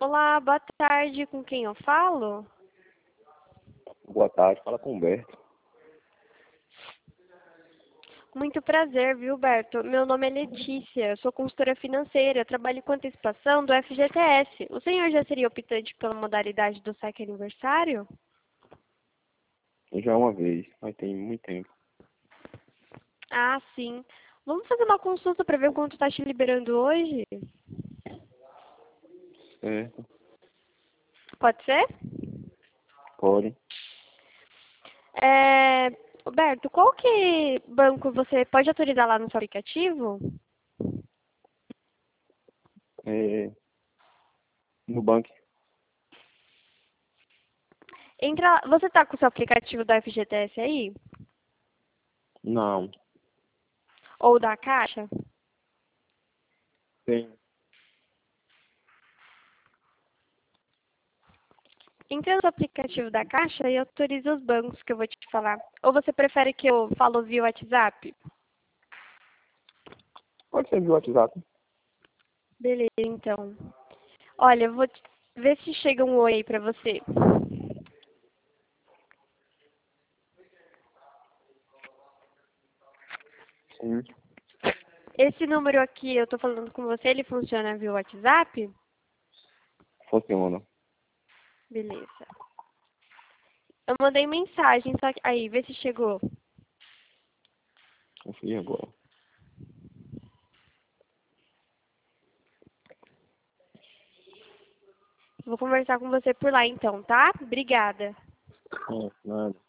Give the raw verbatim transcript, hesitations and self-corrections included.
Olá, boa tarde. Com quem eu falo? Boa tarde, fala com o Humberto. Muito prazer, viu, Berto? Meu nome é Letícia, eu sou consultora financeira, trabalho com antecipação do F G T S. O senhor já seria optante pela modalidade do saque aniversário? Já uma vez, mas tem muito tempo. Ah, sim. Vamos fazer uma consulta para ver quanto está te liberando hoje? Certo, Pode ser? pode. É... Berto, qual que banco você pode autorizar lá no seu aplicativo? É, no banco, Entra... Você está com o seu aplicativo da F G T S aí? não, Ou da Caixa? tem. Entra no aplicativo da Caixa e autoriza os bancos que eu vou te falar. Ou você prefere que eu falo via WhatsApp? Pode ser via WhatsApp. Beleza, então. Olha, eu vou te- ver se chega um oi aí pra você. Sim, Esse número aqui, eu tô falando com você, ele funciona via WhatsApp? funciona. Beleza. Eu mandei mensagem, só que... Aí, vê se chegou. Confia agora. Vou conversar com você por lá então, tá? Obrigada. É, nada.